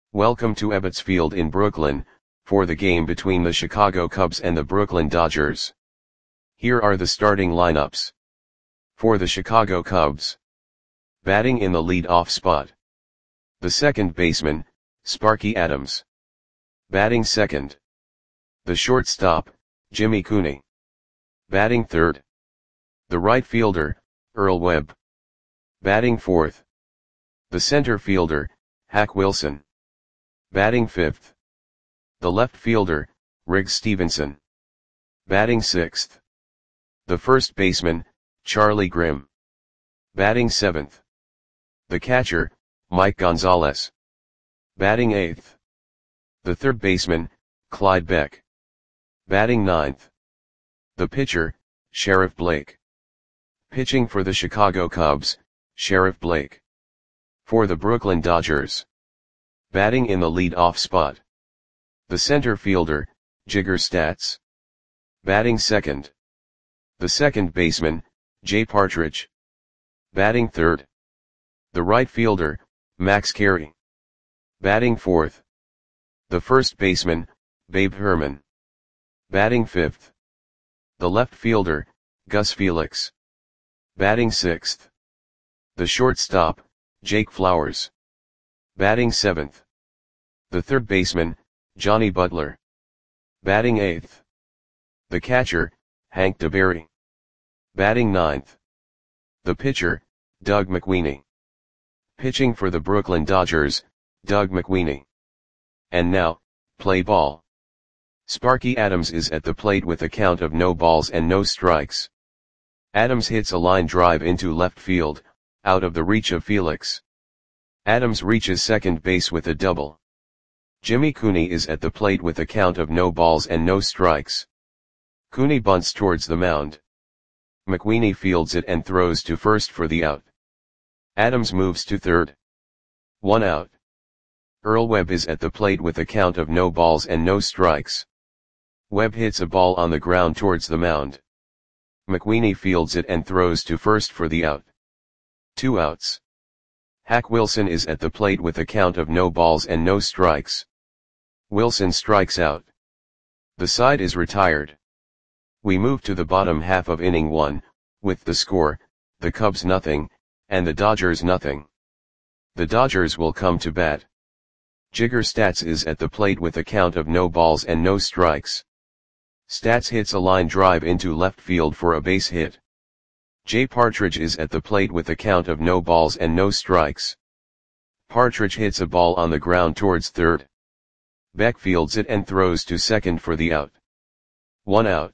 Welcome to Ebbets Field in Brooklyn, for the game between the Chicago Cubs and the Brooklyn Dodgers. Here are the starting lineups. For the Chicago Cubs. Batting in the lead-off spot. The second baseman, Sparky Adams. Batting second. The shortstop, Jimmy Cooney. Batting third. The right fielder, Earl Webb. Batting fourth. The center fielder, Hack Wilson. Batting fifth. The left fielder, Riggs Stephenson. Batting sixth. The first baseman, Charlie Grimm. Batting seventh. The catcher, Mike Gonzalez. Batting eighth. The third baseman, Clyde Beck. Batting ninth. The pitcher, Sheriff Blake. Pitching for the Chicago Cubs, Sheriff Blake. For the Brooklyn Dodgers. Batting in the lead-off spot. The center fielder, Jigger Statz. Batting second. The second baseman, Jay Partridge. Batting third. The right fielder, Max Carey. Batting fourth. The first baseman, Babe Herman. Batting fifth. The left fielder, Gus Felix. Batting sixth. The shortstop, Jake Flowers. Batting seventh. The third baseman, Johnny Butler. Batting eighth. The catcher, Hank DeBerry. Batting ninth. The pitcher, Doug McWeeny. Pitching for the Brooklyn Dodgers, Doug McWeeny. And now, play ball. Sparky Adams is at the plate with a count of no balls and no strikes. Adams hits a line drive into left field, out of the reach of Felix. Adams reaches second base with a double. Jimmy Cooney is at the plate with a count of no balls and no strikes. Cooney bunts towards the mound. McWeeny fields it and throws to first for the out. Adams moves to third. 1 out. Earl Webb is at the plate with a count of no balls and no strikes. Webb hits a ball on the ground towards the mound. McWeeny fields it and throws to first for the out. 2 outs. Hack Wilson is at the plate with a count of no balls and no strikes. Wilson strikes out. The side is retired. We move to the bottom half of inning 1, with the score, the Cubs nothing, and the Dodgers nothing. The Dodgers will come to bat. Jigger Statz is at the plate with a count of no balls and no strikes. Statz hits a line drive into left field for a base hit. Jay Partridge is at the plate with a count of no balls and no strikes. Partridge hits a ball on the ground towards third. Beck fields it and throws to second for the out. 1 out.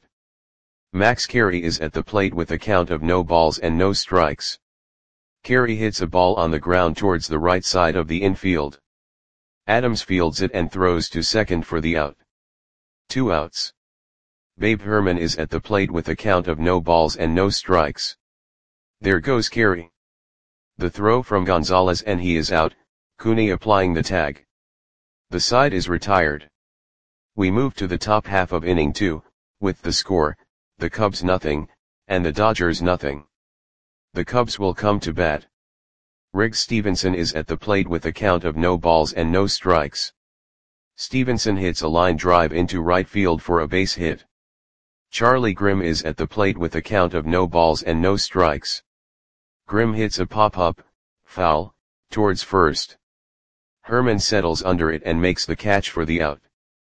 Max Carey is at the plate with a count of no balls and no strikes. Carey hits a ball on the ground towards the right side of the infield. Adams fields it and throws to second for the out. 2 outs. Babe Herman is at the plate with a count of no balls and no strikes. There goes Carey. The throw from Gonzalez and he is out, Cooney applying the tag. The side is retired. We move to the top half of inning 2, with the score, the Cubs nothing, and the Dodgers nothing. The Cubs will come to bat. Riggs Stephenson is at the plate with a count of no balls and no strikes. Stephenson hits a line drive into right field for a base hit. Charlie Grimm is at the plate with a count of no balls and no strikes. Grimm hits a pop-up, foul, towards first. Herman settles under it and makes the catch for the out.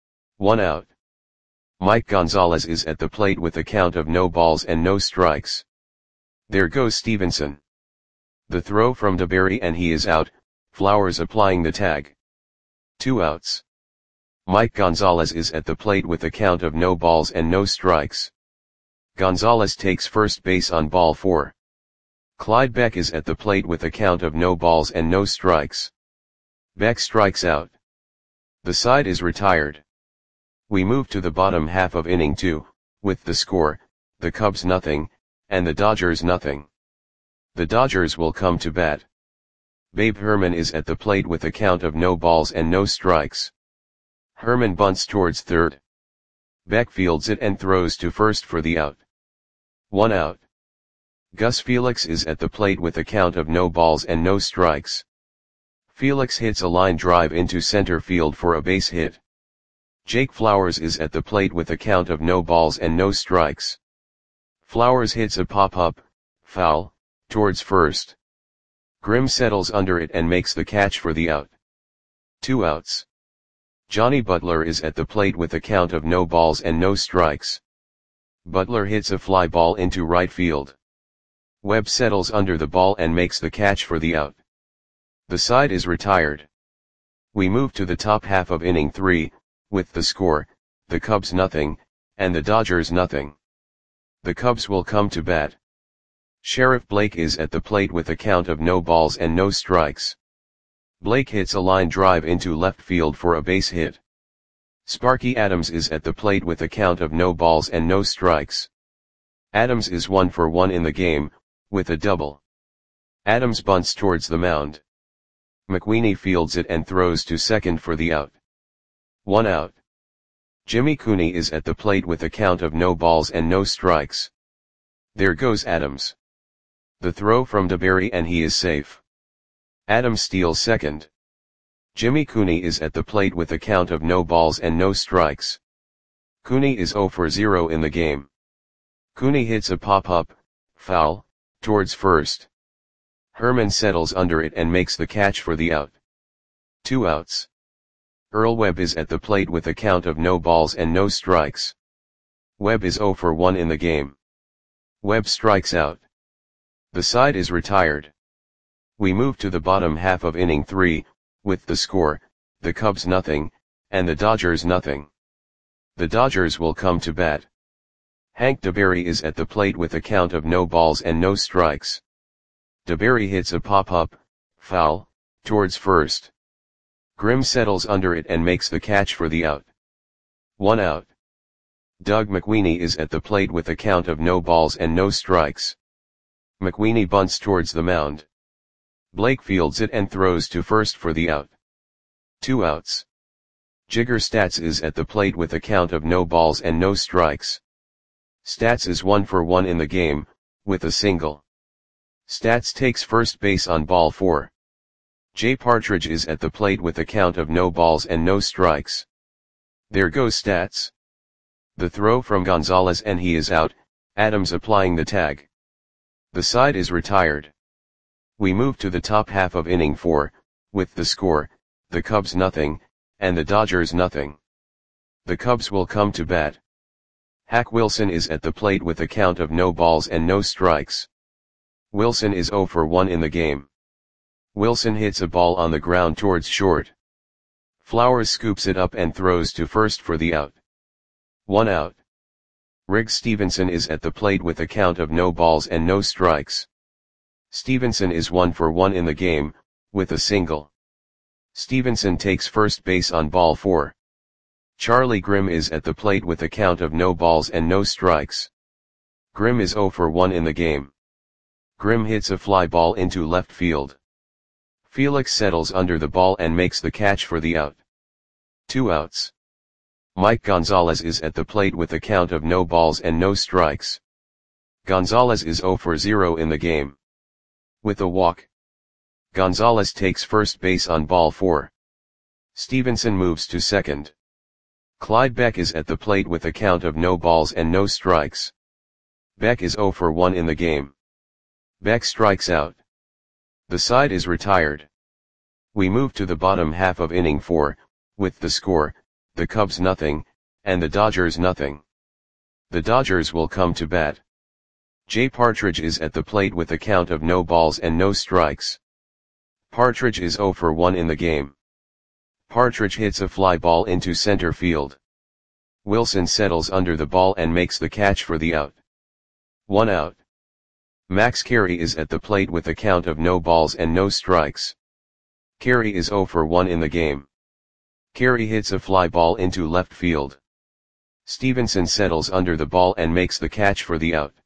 1 out. Mike Gonzalez is at the plate with a count of no balls and no strikes. There goes Stephenson. The throw from DeBerry and he is out, Flowers applying the tag. 2 outs. Mike Gonzalez is at the plate with a count of no balls and no strikes. Gonzalez takes first base on ball 4. Clyde Beck is at the plate with a count of no balls and no strikes. Beck strikes out. The side is retired. We move to the bottom half of inning 2, with the score, the Cubs nothing, and the Dodgers nothing. The Dodgers will come to bat. Babe Herman is at the plate with a count of no balls and no strikes. Herman bunts towards third. Beck fields it and throws to first for the out. 1 out. Gus Felix is at the plate with a count of no balls and no strikes. Felix hits a line drive into center field for a base hit. Jake Flowers is at the plate with a count of no balls and no strikes. Flowers hits a pop-up, foul, towards first. Grimm settles under it and makes the catch for the out. 2 outs. Johnny Butler is at the plate with a count of no balls and no strikes. Butler hits a fly ball into right field. Webb settles under the ball and makes the catch for the out. The side is retired. We move to the top half of inning 3, with the score, the Cubs nothing, and the Dodgers nothing. The Cubs will come to bat. Sheriff Blake is at the plate with a count of no balls and no strikes. Blake hits a line drive into left field for a base hit. Sparky Adams is at the plate with a count of no balls and no strikes. Adams is 1 for 1 in the game, with a double. Adams bunts towards the mound. McWeeny fields it and throws to second for the out. 1 out. Jimmy Cooney is at the plate with a count of no balls and no strikes. There goes Adams. The throw from DeBerry and he is safe. Adams steals second. Jimmy Cooney is at the plate with a count of no balls and no strikes. Cooney is 0 for 0 in the game. Cooney hits a pop-up, foul, towards first. Herman settles under it and makes the catch for the out. 2 outs. Earl Webb is at the plate with a count of no balls and no strikes. Webb is 0 for 1 in the game. Webb strikes out. The side is retired. We move to the bottom half of inning 3, with the score, the Cubs nothing, and the Dodgers nothing. The Dodgers will come to bat. Hank DeBerry is at the plate with a count of no balls and no strikes. DeBerry hits a pop-up, foul, towards first. Grimm settles under it and makes the catch for the out. 1 out. Doug McWeeny is at the plate with a count of no balls and no strikes. McWeeny bunts towards the mound. Blake fields it and throws to first for the out. 2 outs. Jigger Stats is at the plate with a count of no balls and no strikes. Stats is 1 for 1 in the game, with a single. Stats takes first base on ball 4. Jay Partridge is at the plate with a count of no balls and no strikes. There goes Stats. The throw from Gonzalez and he is out, Adams applying the tag. The side is retired. We move to the top half of inning 4, with the score, the Cubs nothing, and the Dodgers nothing. The Cubs will come to bat. Hack Wilson is at the plate with a count of no balls and no strikes. Wilson is 0 for 1 in the game. Wilson hits a ball on the ground towards short. Flowers scoops it up and throws to first for the out. 1 out. Riggs Stevenson is at the plate with a count of no balls and no strikes. Stevenson is 1 for 1 in the game, with a single. Stevenson takes first base on ball 4. Charlie Grimm is at the plate with a count of no balls and no strikes. Grimm is 0 for 1 in the game. Grimm hits a fly ball into left field. Felix settles under the ball and makes the catch for the out. 2 outs. Mike Gonzalez is at the plate with a count of no balls and no strikes. Gonzalez is 0 for 0 in the game. With a walk. Gonzalez takes first base on ball 4. Stevenson moves to second. Clyde Beck is at the plate with a count of no balls and no strikes. Beck is 0 for 1 in the game. Beck strikes out. The side is retired. We move to the bottom half of inning 4, with the score, the Cubs nothing, and the Dodgers nothing. The Dodgers will come to bat. Jay Partridge is at the plate with a count of no balls and no strikes. Partridge is 0 for 1 in the game. Partridge hits a fly ball into center field. Wilson settles under the ball and makes the catch for the out. 1 out. Max Carey is at the plate with a count of no balls and no strikes. Carey is 0 for 1 in the game. Carey hits a fly ball into left field. Stevenson settles under the ball and makes the catch for the out.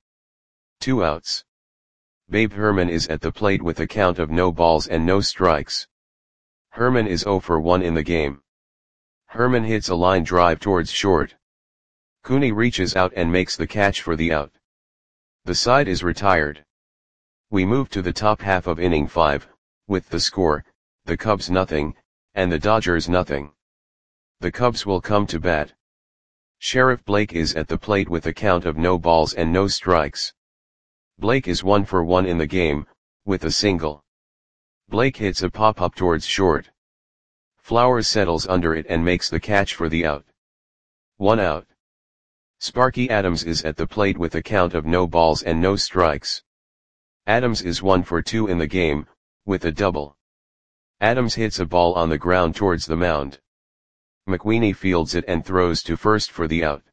2 outs. Babe Herman is at the plate with a count of no balls and no strikes. Herman is 0 for 1 in the game. Herman hits a line drive towards short. Cooney reaches out and makes the catch for the out. The side is retired. We move to the top half of inning 5, with the score, the Cubs nothing, and the Dodgers nothing. The Cubs will come to bat. Sheriff Blake is at the plate with a count of no balls and no strikes. Blake is 1 for 1 in the game, with a single. Blake hits a pop-up towards short. Flowers settles under it and makes the catch for the out. 1 out. Sparky Adams is at the plate with a count of no balls and no strikes. Adams is 1 for 2 in the game, with a double. Adams hits a ball on the ground towards the mound. McWeeny fields it and throws to first for the out.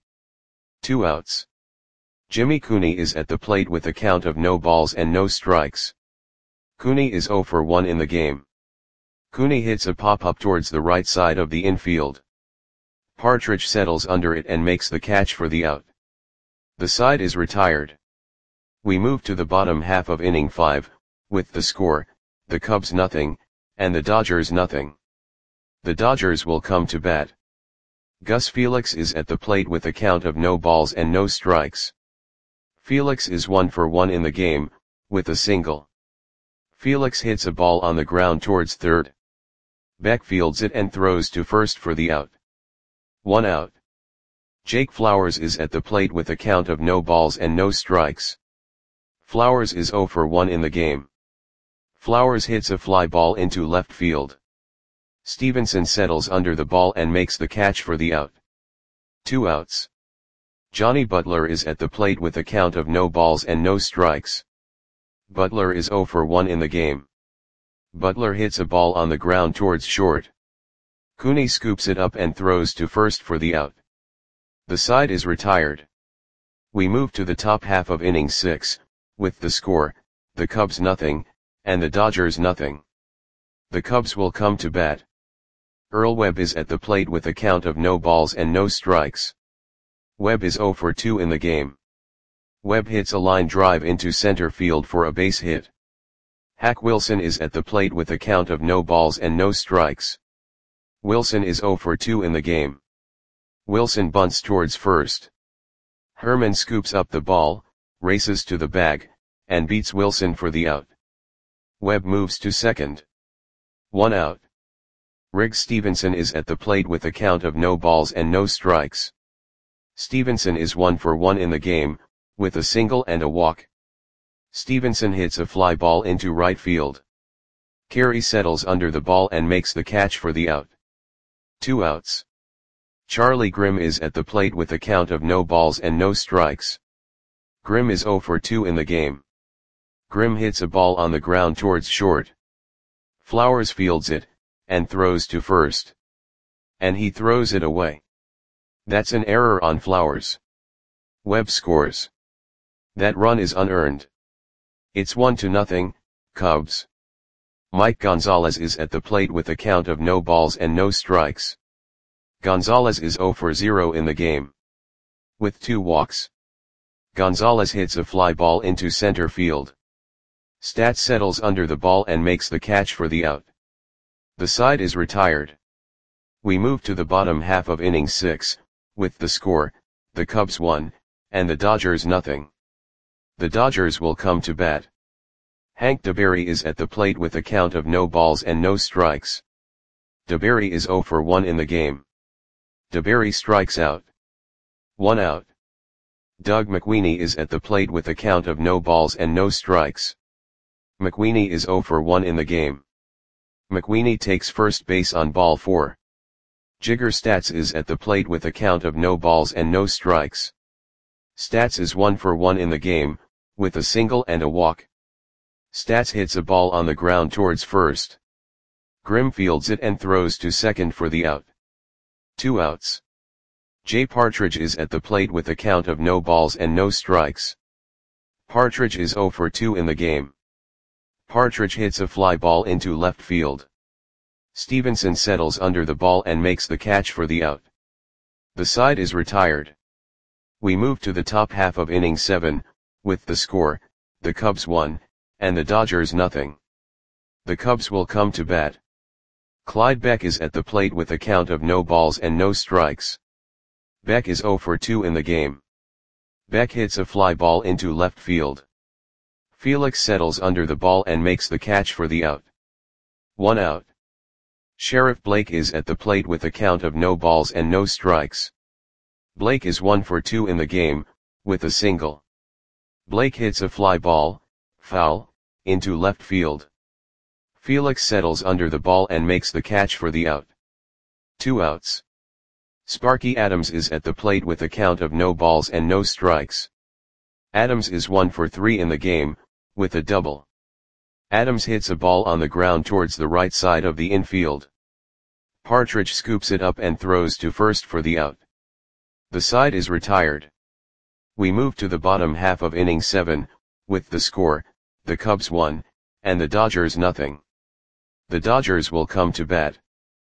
2 outs. Jimmy Cooney is at the plate with a count of no balls and no strikes. Cooney is 0 for 1 in the game. Cooney hits a pop-up towards the right side of the infield. Partridge settles under it and makes the catch for the out. The side is retired. We move to the bottom half of inning 5, with the score, the Cubs nothing, and the Dodgers nothing. The Dodgers will come to bat. Gus Felix is at the plate with a count of no balls and no strikes. Felix is 1 for 1 in the game, with a single. Felix hits a ball on the ground towards third. Beck fields it and throws to first for the out. 1 out. Jake Flowers is at the plate with a count of no balls and no strikes. Flowers is 0 for 1 in the game. Flowers hits a fly ball into left field. Stevenson settles under the ball and makes the catch for the out. 2 outs. Johnny Butler is at the plate with a count of no balls and no strikes. Butler is 0 for 1 in the game. Butler hits a ball on the ground towards short. Cooney scoops it up and throws to first for the out. The side is retired. We move to the top half of inning 6, with the score, the Cubs nothing, and the Dodgers nothing. The Cubs will come to bat. Earl Webb is at the plate with a count of no balls and no strikes. Webb is 0 for 2 in the game. Webb hits a line drive into center field for a base hit. Hack Wilson is at the plate with a count of no balls and no strikes. Wilson is 0 for 2 in the game. Wilson bunts towards first. Herman scoops up the ball, races to the bag, and beats Wilson for the out. Webb moves to second. 1 out. Riggs Stevenson is at the plate with a count of no balls and no strikes. Stevenson is 1 for 1 in the game, with a single and a walk. Stevenson hits a fly ball into right field. Carey settles under the ball and makes the catch for the out. 2 outs. Charlie Grimm is at the plate with a count of no balls and no strikes. Grimm is 0 for 2 in the game. Grimm hits a ball on the ground towards short. Flowers fields it, and throws to first. And he throws it away. That's an error on Flowers. Webb scores. That run is unearned. It's 1-0, Cubs. Mike Gonzalez is at the plate with a count of no balls and no strikes. Gonzalez is 0 for 0 in the game. With 2 walks. Gonzalez hits a fly ball into center field. Stats settles under the ball and makes the catch for the out. The side is retired. We move to the bottom half of inning 6, with the score, the Cubs 1, and the Dodgers nothing. The Dodgers will come to bat. Hank DeBerry is at the plate with a count of no balls and no strikes. DeBerry is 0 for 1 in the game. DeBerry strikes out. 1 out. Doug McWeeny is at the plate with a count of no balls and no strikes. McWeeny is 0 for 1 in the game. McWeeny takes first base on ball 4. Jigger Stats is at the plate with a count of no balls and no strikes. Stats is 1 for 1 in the game, with a single and a walk. Stats hits a ball on the ground towards first. Grimm fields it and throws to second for the out. 2 outs. Jay Partridge is at the plate with a count of no balls and no strikes. Partridge is 0 for 2 in the game. Partridge hits a fly ball into left field. Stevenson settles under the ball and makes the catch for the out. The side is retired. We move to the top half of inning 7, with the score, the Cubs 1, and the Dodgers nothing. The Cubs will come to bat. Clyde Beck is at the plate with a count of no balls and no strikes. Beck is 0 for 2 in the game. Beck hits a fly ball into left field. Felix settles under the ball and makes the catch for the out. 1 out. Sheriff Blake is at the plate with a count of no balls and no strikes. Blake is 1 for 2 in the game, with a single. Blake hits a fly ball, foul, into left field. Felix settles under the ball and makes the catch for the out. 2 outs. Sparky Adams is at the plate with a count of no balls and no strikes. Adams is 1 for 3 in the game, with a double. Adams hits a ball on the ground towards the right side of the infield. Partridge scoops it up and throws to first for the out. The side is retired. We move to the bottom half of inning 7, with the score, the Cubs 1, and the Dodgers nothing. The Dodgers will come to bat.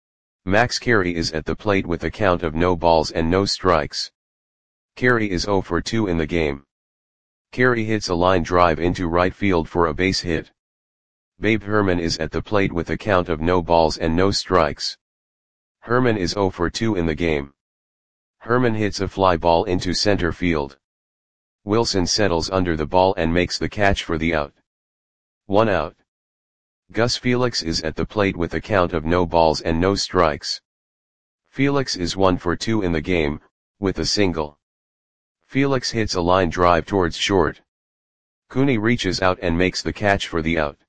Max Carey is at the plate with a count of no balls and no strikes. Carey is 0 for 2 in the game. Carey hits a line drive into right field for a base hit. Babe Herman is at the plate with a count of no balls and no strikes. Herman is 0 for 2 in the game. Herman hits a fly ball into center field. Wilson settles under the ball and makes the catch for the out. 1 out. Gus Felix is at the plate with a count of no balls and no strikes. Felix is 1 for 2 in the game, with a single. Felix hits a line drive towards short. Cooney reaches out and makes the catch for the out.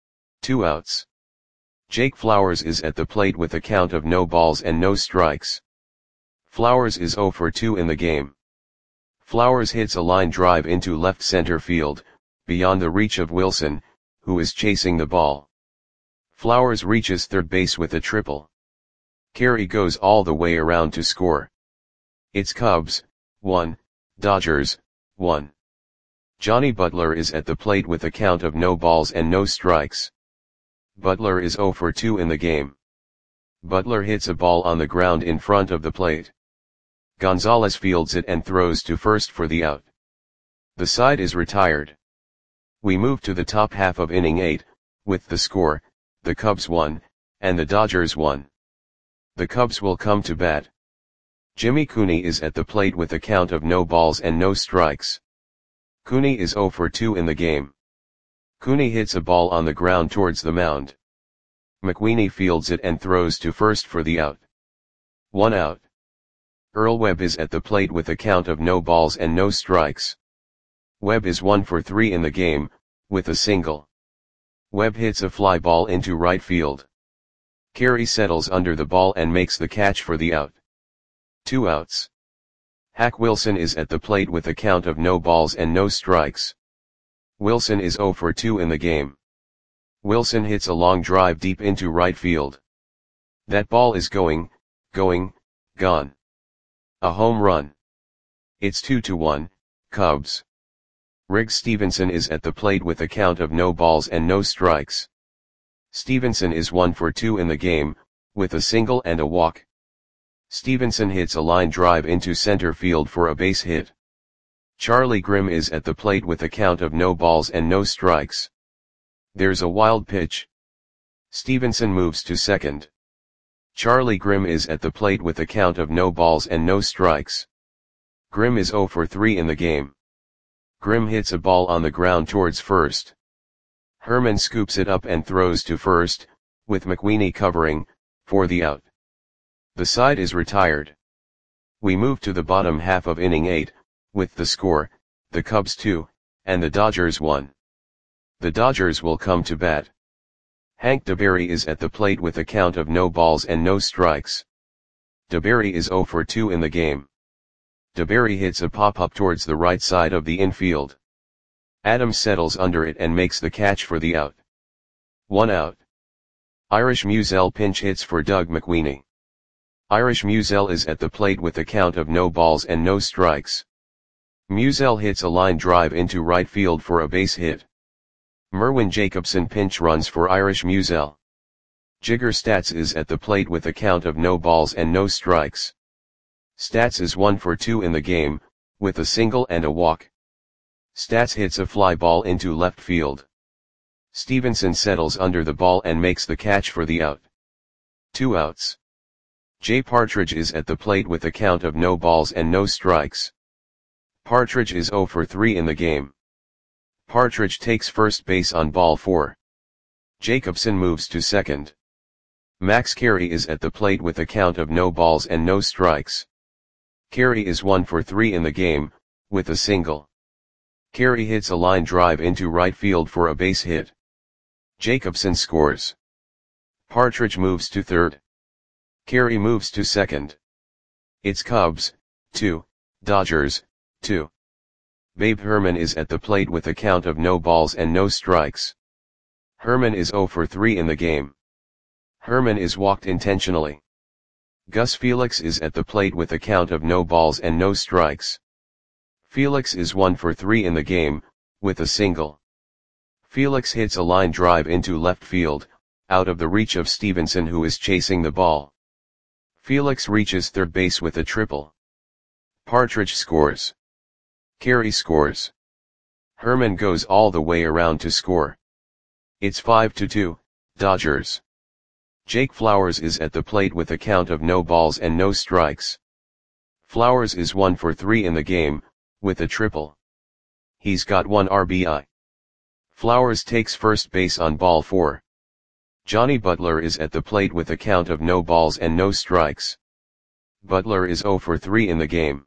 2 outs. Jake Flowers is at the plate with a count of no balls and no strikes. Flowers is 0 for 2 in the game. Flowers hits a line drive into left center field, beyond the reach of Wilson, who is chasing the ball. Flowers reaches third base with a triple. Carey goes all the way around to score. It's Cubs, 1, Dodgers, 1. Johnny Butler is at the plate with a count of no balls and no strikes. Butler is 0 for 2 in the game. Butler hits a ball on the ground in front of the plate. Gonzalez fields it and throws to first for the out. The side is retired. We move to the top half of inning 8, with the score, the Cubs 1, and the Dodgers 1. The Cubs will come to bat. Jimmy Cooney is at the plate with a count of no balls and no strikes. Cooney is 0 for 2 in the game. Cooney hits a ball on the ground towards the mound. McWeeny fields it and throws to first for the out. 1 out. Earl Webb is at the plate with a count of no balls and no strikes. Webb is 1 for 3 in the game, with a single. Webb hits a fly ball into right field. Carey settles under the ball and makes the catch for the out. 2 outs. Hack Wilson is at the plate with a count of no balls and no strikes. Wilson is 0 for 2 in the game. Wilson hits a long drive deep into right field. That ball is gone. A home run. It's 2-1, Cubs. Riggs Stevenson is at the plate with a count of no balls and no strikes. Stevenson is 1 for 2 in the game, with a single and a walk. Stevenson hits a line drive into center field for a base hit. Charlie Grimm is at the plate with a count of no balls and no strikes. There's a wild pitch. Stevenson moves to second. Charlie Grimm is at the plate with a count of no balls and no strikes. Grimm is 0 for 3 in the game. Grimm hits a ball on the ground towards first. Herman scoops it up and throws to first, with McWeeny covering, for the out. The side is retired. We move to the bottom half of inning 8, with the score, the Cubs 2, and the Dodgers 1. The Dodgers will come to bat. Hank DeBerry is at the plate with a count of no balls and no strikes. DeBerry is 0 for 2 in the game. DeBerry hits a pop-up towards the right side of the infield. Adams settles under it and makes the catch for the out. 1 out. Irish Musial pinch hits for Doug McWeeny. Irish Musial is at the plate with a count of no balls and no strikes. Musial hits a line drive into right field for a base hit. Merwin Jacobson pinch runs for Irish Musial. Jigger Stats is at the plate with a count of no balls and no strikes. Stats is 1 for 2 in the game, with a single and a walk. Stats hits a fly ball into left field. Stevenson settles under the ball and makes the catch for the out. 2 outs. Jay Partridge is at the plate with a count of no balls and no strikes. Partridge is 0 for 3 in the game. Partridge takes first base on ball 4. Jacobson moves to second. Max Carey is at the plate with a count of no balls and no strikes. Carey is 1 for 3 in the game, with a single. Carey hits a line drive into right field for a base hit. Jacobson scores. Partridge moves to third. Carey moves to second. It's Cubs, 2, Dodgers, 2. Babe Herman is at the plate with a count of no balls and no strikes. Herman is 0 for 3 in the game. Herman is walked intentionally. Gus Felix is at the plate with a count of no balls and no strikes. Felix is 1 for 3 in the game, with a single. Felix hits a line drive into left field, out of the reach of Stevenson who is chasing the ball. Felix reaches third base with a triple. Partridge scores. Carey scores. Herman goes all the way around to score. It's 5-2, Dodgers. Jake Flowers is at the plate with a count of no balls and no strikes. Flowers is 1 for 3 in the game, with a triple. He's got 1 RBI. Flowers takes first base on ball 4. Johnny Butler is at the plate with a count of no balls and no strikes. Butler is 0 for 3 in the game.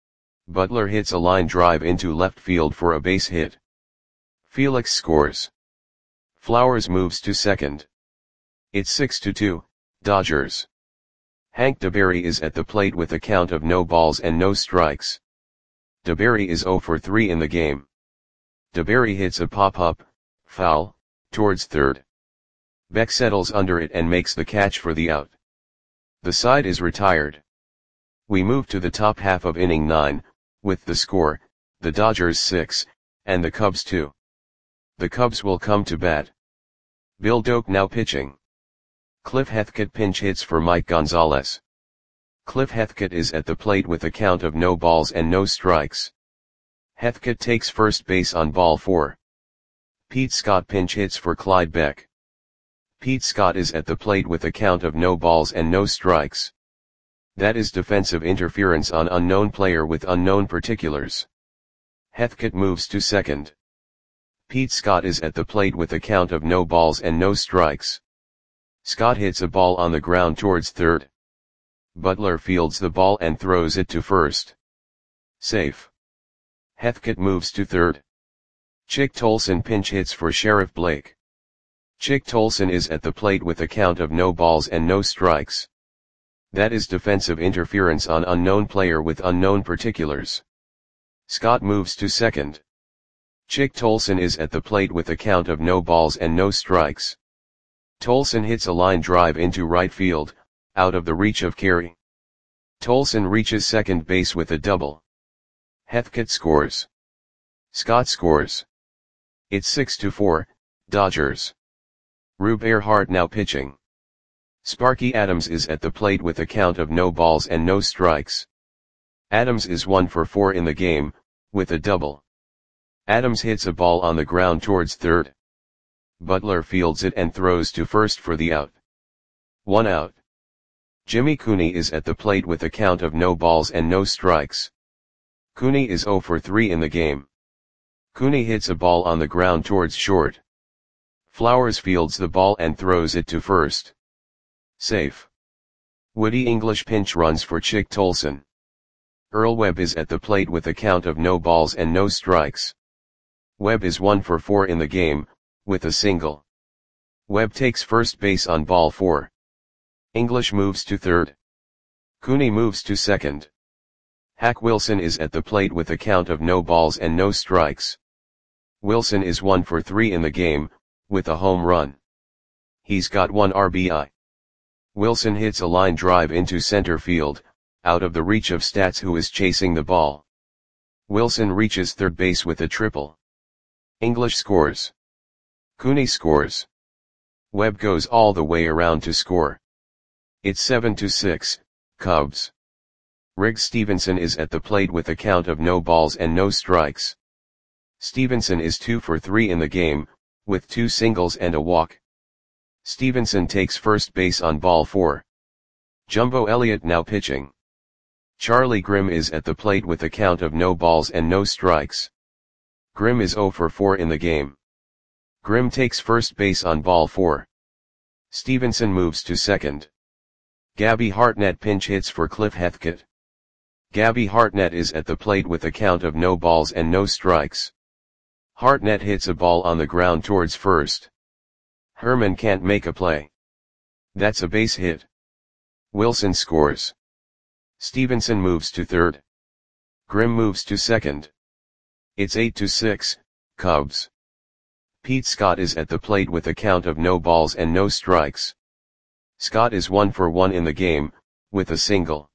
Butler hits a line drive into left field for a base hit. Felix scores. Flowers moves to second. It's 6-2, Dodgers. Hank DeBerry is at the plate with a count of no balls and no strikes. DeBerry is 0 for 3 in the game. DeBerry hits a pop-up, foul, towards third. Beck settles under it and makes the catch for the out. The side is retired. We move to the top half of inning 9, with the score, the Dodgers 6, and the Cubs 2. The Cubs will come to bat. Bill Doak now pitching. Cliff Heathcote pinch hits for Mike Gonzalez. Cliff Heathcote is at the plate with a count of no balls and no strikes. Heathcote takes first base on ball 4. Pete Scott pinch hits for Clyde Beck. Pete Scott is at the plate with a count of no balls and no strikes. That is defensive interference on unknown player with unknown particulars. Heathcote moves to second. Pete Scott is at the plate with a count of no balls and no strikes. Scott hits a ball on the ground towards third. Butler fields the ball and throws it to first. Safe. Heathcote moves to third. Chick Tolson pinch hits for Sheriff Blake. Chick Tolson is at the plate with a count of no balls and no strikes. That is defensive interference on unknown player with unknown particulars. Scott moves to second. Chick Tolson is at the plate with a count of no balls and no strikes. Tolson hits a line drive into right field, out of the reach of Carey. Tolson reaches second base with a double. Heathcote scores. Scott scores. It's 6-4, Dodgers. Rube Earhart now pitching. Sparky Adams is at the plate with a count of no balls and no strikes. Adams is 1 for 4 in the game, with a double. Adams hits a ball on the ground towards third. Butler fields it and throws to first for the out. 1 out. Jimmy Cooney is at the plate with a count of no balls and no strikes. Cooney is 0 for 3 in the game. Cooney hits a ball on the ground towards short. Flowers fields the ball and throws it to first. Safe. Woody English pinch runs for Chick Tolson. Earl Webb is at the plate with a count of no balls and no strikes. Webb is 1 for 4 in the game, with a single. Webb takes first base on ball 4. English moves to third. Cooney moves to second. Hack Wilson is at the plate with a count of no balls and no strikes. Wilson is 1 for 3 in the game, with a home run. He's got 1 RBI. Wilson hits a line drive into center field, out of the reach of Stats who is chasing the ball. Wilson reaches third base with a triple. English scores. Cooney scores. Webb goes all the way around to score. It's 7-6, Cubs. Riggs Stevenson is at the plate with a count of no balls and no strikes. Stevenson is 2 for 3 in the game, with 2 singles and a walk. Stevenson takes first base on ball 4. Jumbo Elliott now pitching. Charlie Grimm is at the plate with a count of no balls and no strikes. Grimm is 0 for 4 in the game. Grimm takes first base on ball 4. Stevenson moves to second. Gabby Hartnett pinch hits for Cliff Heathcote. Gabby Hartnett is at the plate with a count of no balls and no strikes. Hartnett hits a ball on the ground towards first. Herman can't make a play. That's a base hit. Wilson scores. Stevenson moves to third. Grimm moves to second. It's 8-6, Cubs. Pete Scott is at the plate with a count of no balls and no strikes. Scott is 1 for 1 in the game, with a single.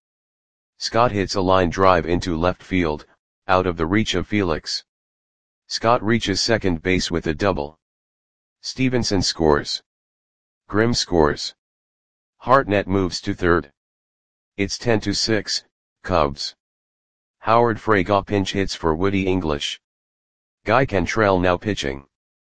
Scott hits a line drive into left field, out of the reach of Felix. Scott reaches second base with a double. Stevenson scores. Grimm scores. Hartnett moves to third. It's 10-6, Cubs. Howard Freygaw pinch hits for Woody English. Guy Cantrell now pitching.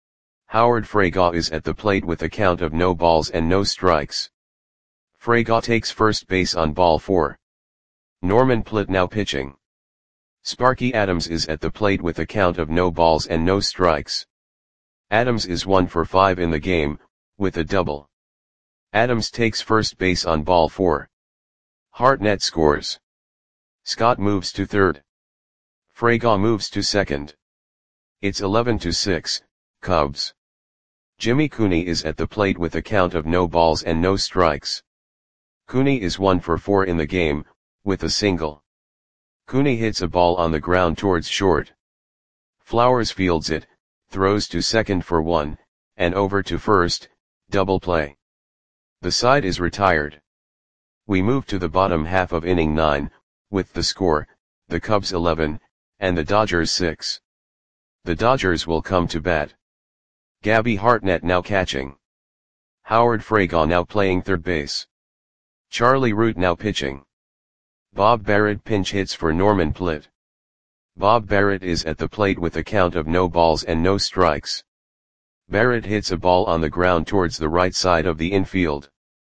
Howard Freygaw is at the plate with a count of no balls and no strikes. Freygaw takes first base on ball 4. Norman Plitt now pitching. Sparky Adams is at the plate with a count of no balls and no strikes. Adams is 1 for 5 in the game, with a double. Adams takes first base on ball 4. Hartnett scores. Scott moves to third. Freygaw moves to second. It's 11-6, Cubs. Jimmy Cooney is at the plate with a count of no balls and no strikes. Cooney is 1 for 4 in the game, with a single. Cooney hits a ball on the ground towards short. Flowers fields it, throws to second for 1, and over to first, double play. The side is retired. We move to the bottom half of inning 9, with the score, the Cubs 11, and the Dodgers 6. The Dodgers will come to bat. Gabby Hartnett now catching. Howard Freygaw now playing third base. Charlie Root now pitching. Bob Barrett pinch hits for Norman Plitt. Bob Barrett is at the plate with a count of no balls and no strikes. Barrett hits a ball on the ground towards the right side of the infield.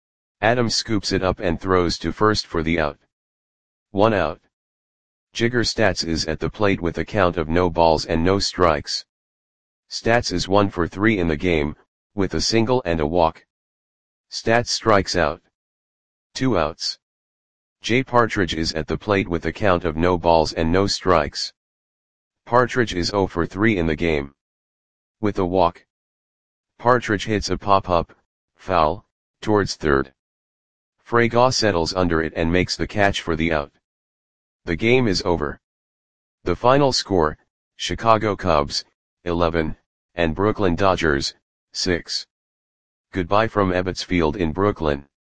Adams scoops it up and throws to first for the out. 1 out. Jigger Stats is at the plate with a count of no balls and no strikes. Stats is 1 for 3 in the game, with a single and a walk. Stats strikes out. 2 outs. Jay Partridge is at the plate with a count of no balls and no strikes. Partridge is 0 for 3 in the game. With a walk. Partridge hits a pop-up, foul, towards third. Freygaw settles under it and makes the catch for the out. The game is over. The final score, Chicago Cubs, 11, and Brooklyn Dodgers, 6. Goodbye from Ebbets Field in Brooklyn.